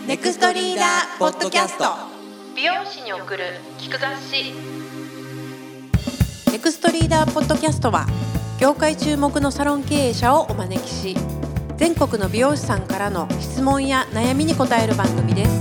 ネクストリーダーポッドキャスト。 美容師に送る聞く雑誌。 ネクストリーダーポッドキャストは業界注目のサロン経営者をお招きし、全国の美容師さんからの質問や悩みに答える番組です。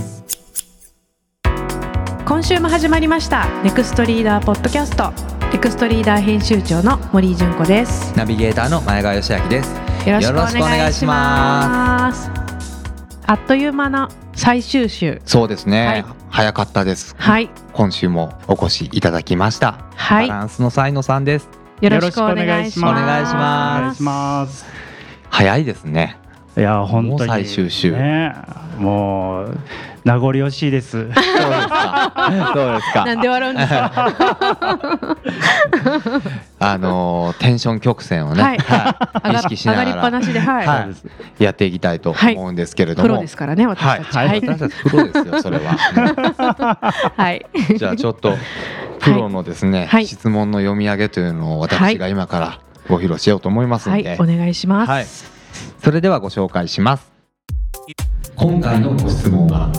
今週も始まりましたネクストリーダーポッドキャスト。ネクストリーダー編集長の森井純子です。 ナビゲーターの前川義明です。 よろしくお願いします。あっという間な最終週。 そうですね、 はい、 早かったです、 はい、 今週もお越しいただきました、 はい、 バランスの才野さんです。 よろしくお願いします。 お願いします。早いですね。 いや本当にもう最終週、 ね、もう名残惜しいです。 そうですかそうですか。 なんで笑うんですか。 テンション曲線をね、 はい意識しながら上がりっぱなしで、はいはい、やっていきたいと思うんですけれども、 プロですからね私たち、 はい、私たちプロですよそれは、 はい、 じゃあちょっとプロのですね、 はい、 質問の読み上げというのを私が今からご披露しようと思いますので、 はい、お願いします、 はい、それではご紹介します。今回のご質問は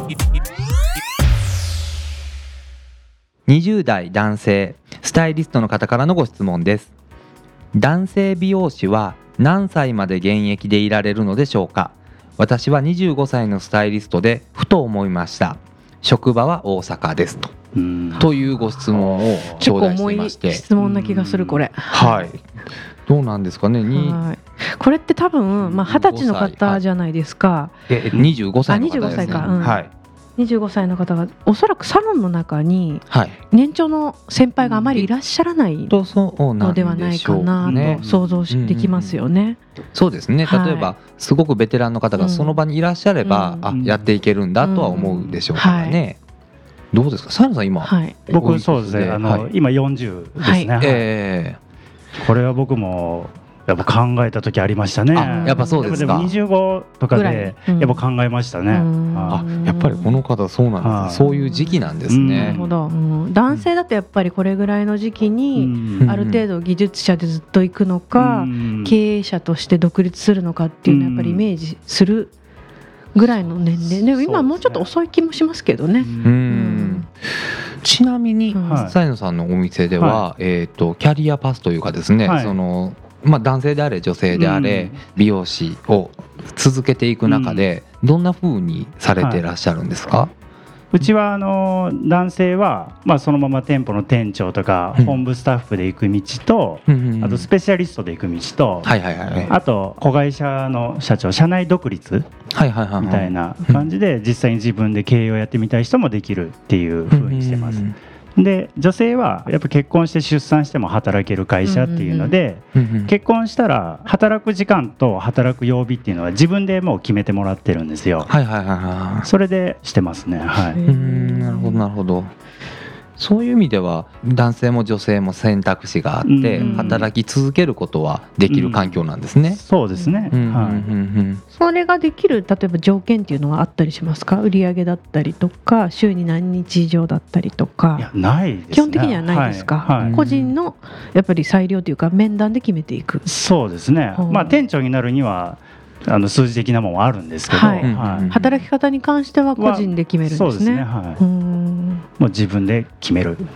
20代男性スタイリストの方からのご質問です。男性美容師は何歳まで現役でいられるのでしょうか。私は25歳のスタイリストでふと思いました。職場は大阪ですというご質問を頂戴していまして、 結構重い質問な気がするこれ。 はい、どうなんですかね。 はい、これって多分、20歳の方じゃないですか。 25歳の方ですね。 25歳か、 はい、 25歳の方がおそらくサロンの中に年長の先輩があまりいらっしゃらないのではないかなと想像できますよね。 そうですね。例えばすごくベテランの方がその場にいらっしゃれば、やっていけるんだとは思うでしょうからね。どうですか、さやさん今、 僕そうですね、今40ですね。これは僕もやっぱ考えた時ありましたね。 やっぱそうですか。 でも25とかでやっぱ考えましたね。 やっぱりこの方そうなんです、そういう時期なんですね。 なるほど、男性だとやっぱりこれぐらいの時期にある程度技術者でずっと行くのか、経営者として独立するのかっていうのはやっぱりイメージするぐらいの年齢で、今もうちょっと遅い気もしますけどね。 ちなみにさやのさんのお店では、キャリアパスというかですね、男性であれ女性であれ、美容師を続けていく中でどんな風にされていらっしゃるんですか。 うちは男性は、そのまま店舗の店長とか本部スタッフで行く道と、あとスペシャリストで行く道と、あと子会社の社長、社内独立みたいな感じで実際に自分で経営をやってみたい人もできるっていう風にしてます。で女性はやっぱ結婚して出産しても働ける会社っていうので、結婚したら働く時間と働く曜日っていうのは自分でもう決めてもらってるんですよ。それでしてますね。なるほどなるほど。そういう意味では男性も女性も選択肢があって働き続けることはできる環境なんですね。 そうですね。 それができる例えば条件っていうのはあったりしますか。売上だったりとか週に何日以上だったりとか。 いやないですね。 基本的にはないですか。個人のやっぱり裁量というか面談で決めていく。 そうですね。店長になるには数字的なものはあるんですけど、 働き方に関しては個人で決めるんですね。そうですね。 もう自分で決める。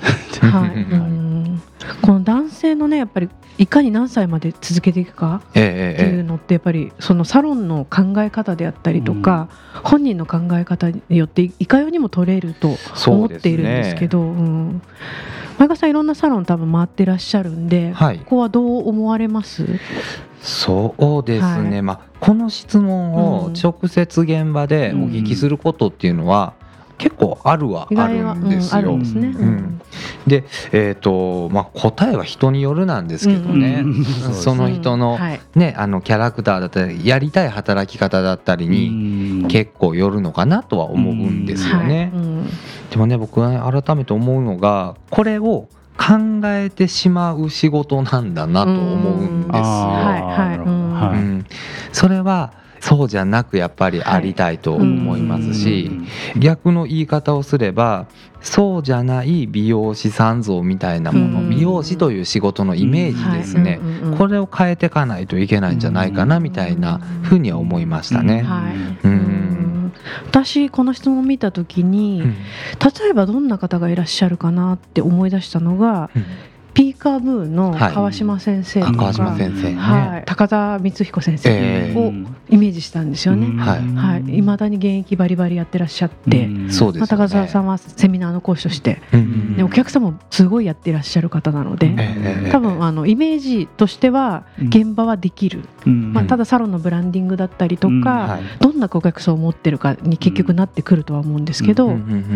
この男性のねやっぱりいかに何歳まで続けていくかっていうのってやっぱりそのサロンの考え方であったりとか、本人の考え方によっていかようにも取れると思っているんですけど、前川さんいろんなサロン多分回ってらっしゃるんで、ここはどう思われます？ そうですね、この質問を直接現場でお聞きすることっていうのは結構あるはあるんですよ。で、答えは人によるなんですけどね、その人の、キャラクターだったりやりたい働き方だったりに結構よるのかなとは思うんですよね。でもね僕は改めて思うのがこれを考えてしまう仕事なんだなと思うんですよ。それはそうじゃなくやっぱりありたいと思いますし、逆の言い方をすればそうじゃない美容師さん像みたいなもの、美容師という仕事のイメージですね、これを変えていかないといけないんじゃないかなみたいなふうには思いましたね。 私この質問を見た時に、例えばどんな方がいらっしゃるかなって思い出したのが、ピーカーブーの川島先生とか、 川島先生、 高田光彦先生をイメージしたんですよね。未だに現役バリバリやってらっしゃって、高田さんはセミナーの講師として、お客様もすごいやってらっしゃる方なので、多分イメージとしては現場はできる、ただサロンのブランディングだったりとか、どんな顧客層を持ってるかに結局なってくるとは思うんですけど、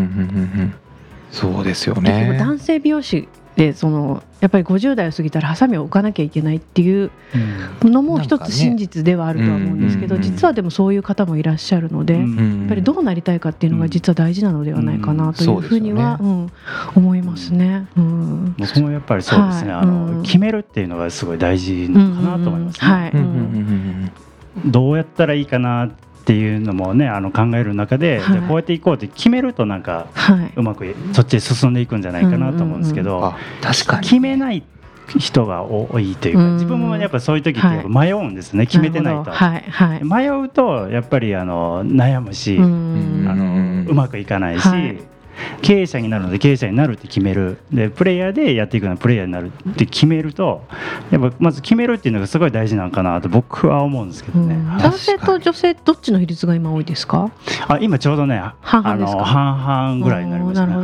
そうですよね。 結局男性美容師でやっぱり50代を過ぎたらハサミを置かなきゃいけないっていうのも一つ真実ではあるとは思うんですけど、実はでもそういう方もいらっしゃるので、やっぱりどうなりたいかっていうのが実は大事なのではないかなというふうには思いますね。 僕もやっぱりそうですね、決めるっていうのがすごい大事かなと思いますね。どうやったらいいかなっていうのもね、考える中で、じゃこうやっていこうって決めるとなんかうまくそっちへ進んでいくんじゃないかなと思うんですけど、 確かに決めない人が多いというか、自分もやっぱそういう時って迷うんですね、決めてないと。迷うとやっぱり悩むし、うまくいかないし、経営者になるので経営者になるって決める、でプレイヤーでやっていくのはプレイヤーになるって決めると、やっぱまず決めるっていうのがすごい大事なのかなと僕は思うんですけどね。 男性と女性どっちの比率が今多いですか？ 今ちょうどね半々ぐらいになりましたね。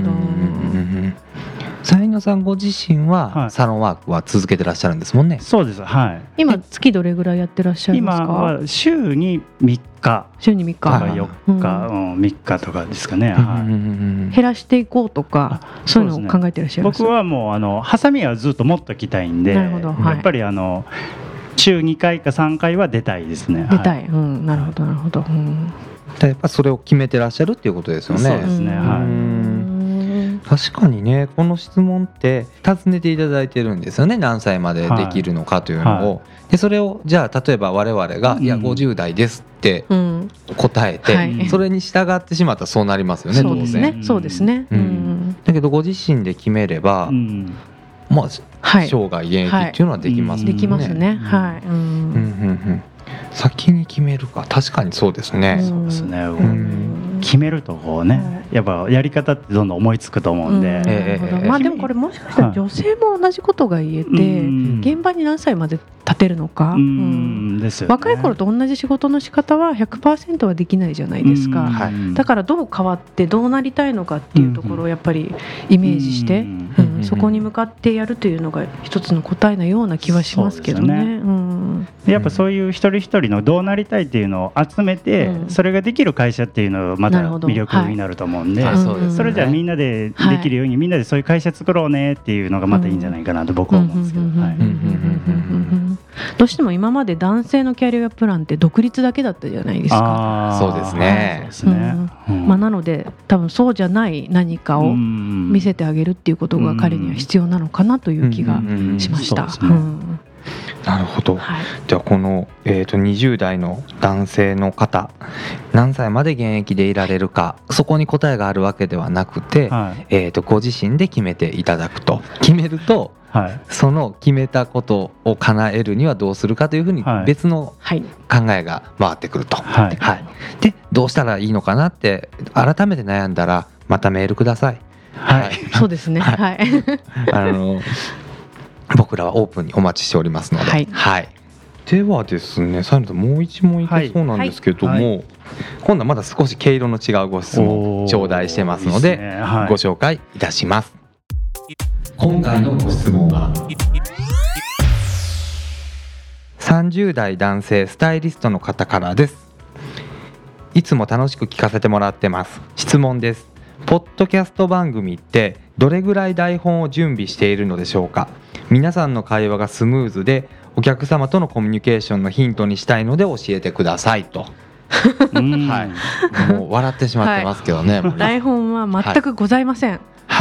才野さんご自身はサロンワークは続けてらっしゃるんですもんね。 そうです、 今月どれぐらいやってらっしゃるんですか？ 今は週に3日週に3日とか4日、3日とかですかね。 減らしていこうとかそういうのを考えてらっしゃいます？ 僕はもうハサミはずっと持っときたいんで、やっぱり週2回か3回は出たいですね。 出たい、なるほどなるほど。 やっぱそれを決めてらっしゃるっていうことですよね。 そうですね、 確かにね、この質問って尋ねていただいてるんですよね。何歳までできるのかというのを、でそれをじゃあ例えば我々がいや50代ですって答えて、それに従ってしまったらそうなりますよね。 そうですね、そうですね。 だけどご自身で決めれば、まあ生涯現役っていうのはできますもんね。 できますね。 先に決めるか、確かにそうですね。 そうですね。決めるとこうね、やっぱやり方ってどんどん思いつくと思うんで、 でもこれもしかしたら女性も同じことが言えて、現場に何歳まで立てるのか、若い頃と同じ仕事の仕方は 100% はできないじゃないですか。だからどう変わってどうなりたいのかっていうところをやっぱりイメージして、そこに向かってやるというのが一つの答えのような気はしますけどね。 やっぱそういう一人一人のどうなりたいっていうのを集めて、それができる会社っていうのをまた魅力になると思うんで、それじゃあみんなでできるように、みんなでそういう会社作ろうねっていうのがまたいいんじゃないかなと僕は思うんですけど。 どうしても今まで男性のキャリアプランって独立だけだったじゃないですか。 そうですね。 なので多分そうじゃない何かを見せてあげるっていうことが彼には必要なのかなという気がしました。 なるほど。じゃあこの、20代の男性の方、何歳まで現役でいられるか、そこに答えがあるわけではなくて、ご自身で決めていただくと。決めると、その決めたことを叶えるにはどうするかというふうに別の考えが回ってくると。でどうしたらいいのかなって改めて悩んだらまたメールください。 そうですね。 僕らはオープンにお待ちしておりますので。ではですね、最後もう一問いけそうなんですけども、今度はまだ少し毛色の違うご質問頂戴してますのでご紹介いたします。今回のご質問は30代男性スタイリストの方からです。いつも楽しく聞かせてもらってます。質問です。ポッドキャスト番組ってどれぐらい台本を準備しているのでしょうか。皆さんの会話がスムーズでお客様とのコミュニケーションのヒントにしたいので教えてくださいと。もう笑ってしまってますけどね。 台本は全くございません。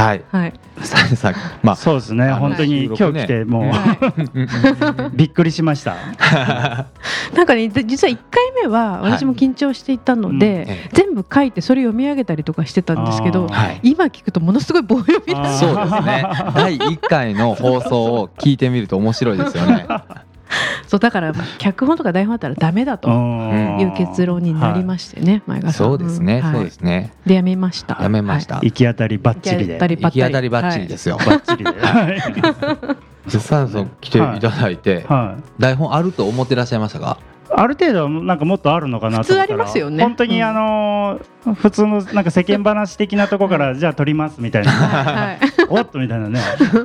そうですね。本当に今日来てもうびっくりしました。 なんかね、実は1回目は私も緊張していたので、全部書いてそれ読み上げたりとかしてたんですけど、今聞くとものすごい棒読みだ。 そうですね。第1回の放送を聞いてみると面白いですよね。 そうだから脚本とか台本あったらダメだという結論になりましてね、前川さん。 そうですね、そうですね。 でやめました。 行き当たりばっちりで。 行き当たりばっちりですよ。 ばっちりで。 実際来ていただいて、台本あると思ってらっしゃいましたか？ ある程度なんかもっとあるのかなと思ったら、 普通ありますよね。 本当に普通のなんか世間話的なところからじゃあ撮りますみたいな、おっとみたいなね。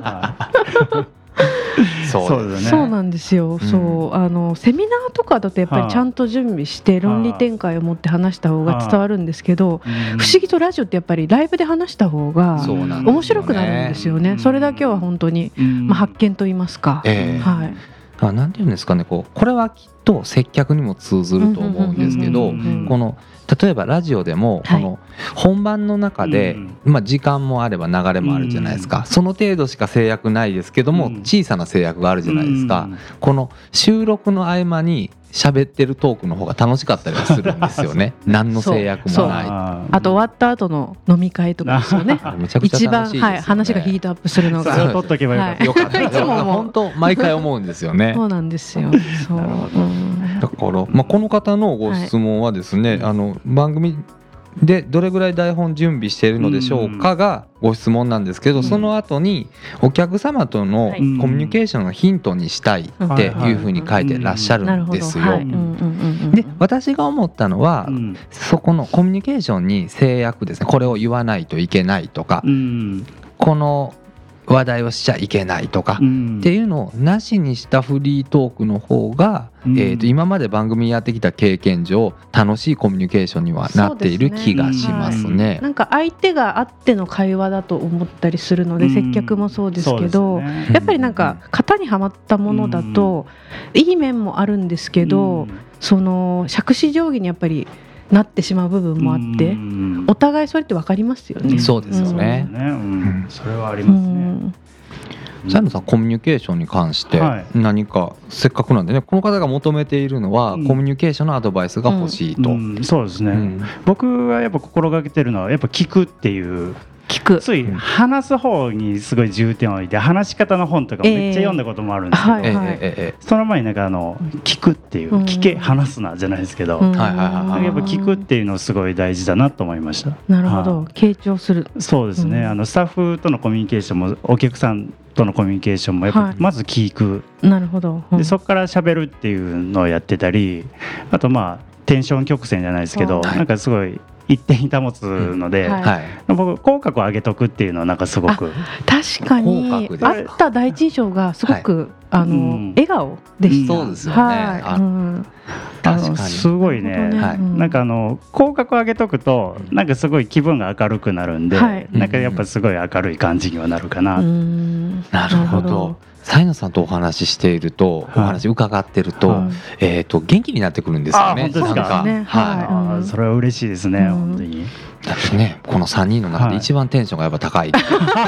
そうなんですよ。そうセミナーとかだとやっぱりちゃんと準備して論理展開を持って話した方が伝わるんですけど、不思議とラジオってやっぱりライブで話した方が面白くなるんですよね。それだけは本当に発見と言いますか。 なんていうんですかね、これはきっと接客にも通ずると思うんですけど、この例えばラジオでもこの本番の中で時間もあれば流れもあるじゃないですか。その程度しか制約ないですけども小さな制約があるじゃないですか。この収録の合間に喋ってるトークの方が楽しかったりはするんですよね。何の制約もない。 あと終わった後の飲み会とかですよね。 めちゃくちゃ楽しいですよね。 一番話がヒートアップするのが。 それを取っとけばよかった。 いつも本当毎回思うんですよね。 そうなんですよ。 だからこの方のご質問はですね、番組でどれぐらい台本準備しているのでしょうかがご質問なんですけど、その後にお客様とのコミュニケーションのヒントにしたいっていうふうに書いてらっしゃるんですよ。で私が思ったのは、そこのコミュニケーションに制約ですね。これを言わないといけないとか、この話題をしちゃいけないとかっていうのをなしにしたフリートークの方が、今まで番組やってきた経験上楽しいコミュニケーションにはなっている気がしますね。 なんか相手があっての会話だと思ったりするので、接客もそうですけど、やっぱりなんか型にはまったものだといい面もあるんですけど、その杓子定規にやっぱりなってしまう部分もあって、お互いそれって分かりますよね。 そうですよね。 それはありますね。 佐野さん、コミュニケーションに関して何か、せっかくなんでね、この方が求めているのはコミュニケーションのアドバイスが欲しいと。 そうですね。僕はやっぱ心がけてるのはやっぱ聞くっていう。つい話す方にすごい重点を置いて、話し方の本とかめっちゃ読んだこともあるんですけど、その前になんか聞くっていう、聞け話すなじゃないですけど、やっぱ聞くっていうのすごい大事だなと思いました。 なるほど、傾聴する。 そうですね。スタッフとのコミュニケーションもお客さんとのコミュニケーションもやっぱまず聞く。 なるほど。 でそこから喋るっていうのをやってたり、あとテンション曲線じゃないですけど、なんかすごい一定に保つので、僕口角を上げとくっていうのはなんかすごく確かにあった第一印象がすごく笑顔でした。 そうですよね。 すごいね。なんか口角上げとくとなんかすごい気分が明るくなるんで、なんかやっぱすごい明るい感じにはなるかな。 なるほど。才野さんとお話ししていると、お話伺ってると、元気になってくるんですよね。 本当ですか。それは嬉しいですね、本当に。 だってね、この3人の中で一番テンションがやっぱ高い。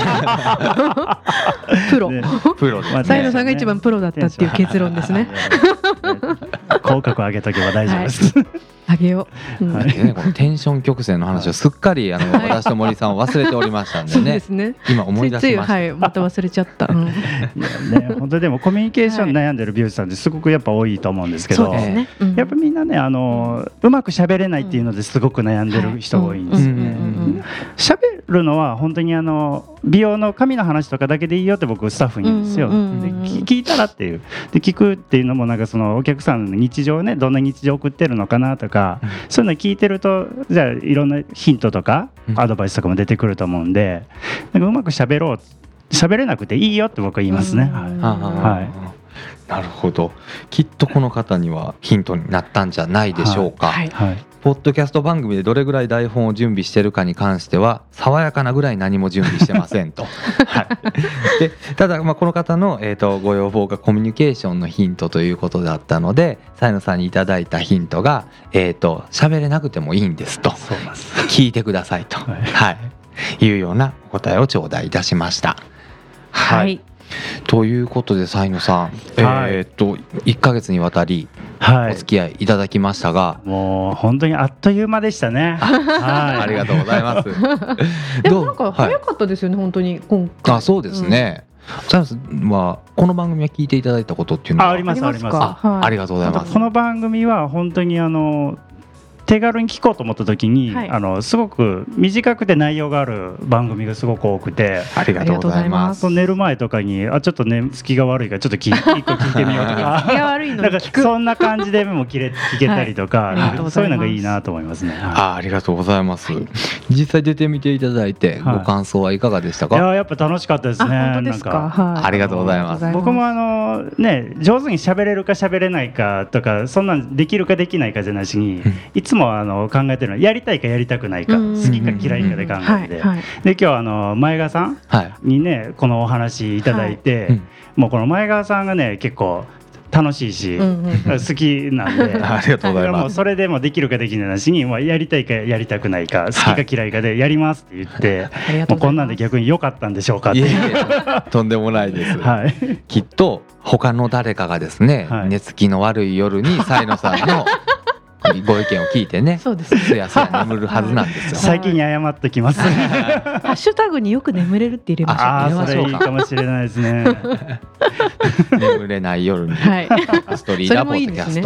プロ。才野さんが一番プロだったっていう結論ですね。 口角上げとけば大丈夫です。 あげよう。 このテンション曲線の話をすっかり私と森さんを忘れておりましたんでね。今思い出しました。 また忘れちゃった。 本当でもコミュニケーション悩んでる美容師さんってすごくやっぱ多いと思うんですけど、やっぱみんなねうまく喋れないっていうのですごく悩んでる人が多いんですよね。喋るのは本当に美容の髪の話とかだけでいいよって僕スタッフに言うんですよ。聞いたらっていうで聞くっていうのもなんかそのお客さんの日常ね、どんな日常を送ってるのかなとか、そういうの聞いてるとじゃあいろんなヒントとかアドバイスとかも出てくると思うんで、なんかうまく喋れなくていいよって僕は言いますね。 なるほど。きっとこの方にはヒントになったんじゃないでしょうか。ポッドキャスト番組でどれぐらい台本を準備しているかに関しては爽やかなぐらい何も準備してませんと。でただこの方の、ご要望がコミュニケーションのヒントということだったので、才野さんにいただいたヒントが喋れなくてもいいんですと、聞いてくださいと、いうようなお答えを頂戴いたしました。ということで才野さん、1ヶ月にわたりお付き合いいただきましたが、 もう本当にあっという間でしたね。 ありがとうございます。 でもなんか早かったですよね、本当に今回。 そうですね。 サイノさんはこの番組は聞いていただいたことっていうのはあります。 ありがとうございます。 この番組は本当に手軽に聞こうと思った時に、すごく短くて内容がある番組がすごく多くて、 ありがとうございます。 寝る前とかにちょっとね隙が悪いからちょっと一個聞いてみようとか隙が悪いのなんかそんな感じでも聞けたりとか、そういうのがいいなと思いますね。 ありがとうございます。実際出てみていただいてご感想はいかがでしたか？ やっぱ楽しかったですね。 本当ですか？ ありがとうございます。 僕もね上手に喋れるか喋れないかとかそんなんできるかできないかじゃなしに、いつも考えてるのはやりたいかやりたくないか、好きか嫌いかで考えて、で今日前川さんにねこのお話いただいて、もうこの前川さんがね結構楽しいし、好きなんでありがとうございます。 もうそれでもできるかできないなしに、やりたいかやりたくないか好きか嫌いかでやりますって言って、もうこんなんで逆に良かったんでしょうかって。 とんでもないです、きっと他の誰かがですね、寝つきの悪い夜にサイノさんのご意見を聞いてね、すやすや眠るはずなんですよ。 最近に謝ってきます。 ハッシュタグによく眠れるって入れましょう。 それいいかもしれないですね。 眠れない夜にストリーダーポッドキャスト。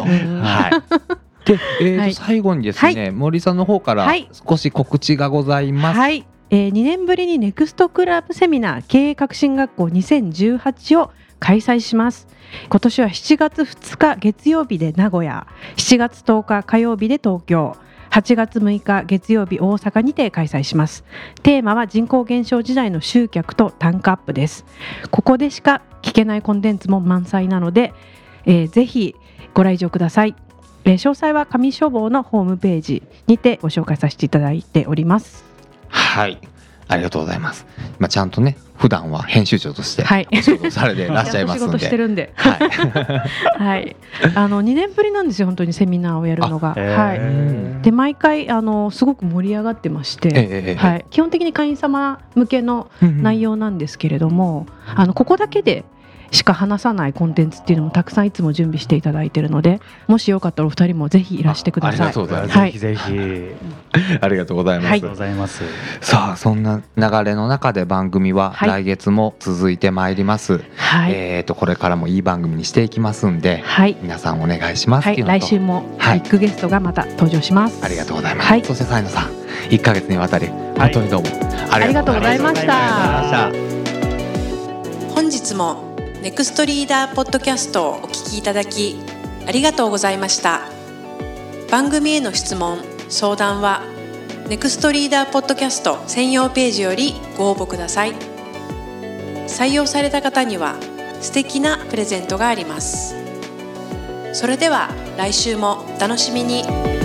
で、最後にですね、森さんの方から少し告知がございます。 2年ぶりにネクストクラブセミナー経営革新学校2018を開催します。今年は7月2日月曜日で名古屋、7月10日火曜日で東京、8月6日月曜日大阪にて開催します。テーマは人口減少時代の集客と単価アップです。ここでしか聞けないコンテンツも満載なので、ぜひご来場ください。詳細は上書房のホームページにてご紹介させていただいております。 はい、ありがとうございます。ちゃんとね普段は編集長としてお仕事されていらっしゃいますので、 仕事してるんで、2年ぶりなんですよ本当にセミナーをやるのが。で毎回すごく盛り上がってまして、基本的に会員様向けの内容なんですけれども、ここだけでしか話さないコンテンツっていうのもたくさんいつも準備していただいているので、もしよかったらお二人もぜひいらしてください。 ありがとうございます。 ぜひぜひありがとうございます。さあそんな流れの中で番組は来月も続いてまいります。これからもいい番組にしていきますんで、皆さんお願いします。 来週もビッグゲストがまた登場します。 ありがとうございます。そしてサイノさん1ヶ月にわたり本当にどうもありがとうございました。 本日もネクストリーダーポッドキャストをお聞きいただきありがとうございました。番組への質問・相談はネクストリーダーポッドキャスト専用ページよりご応募ください。採用された方には素敵なプレゼントがあります。それでは来週もお楽しみに。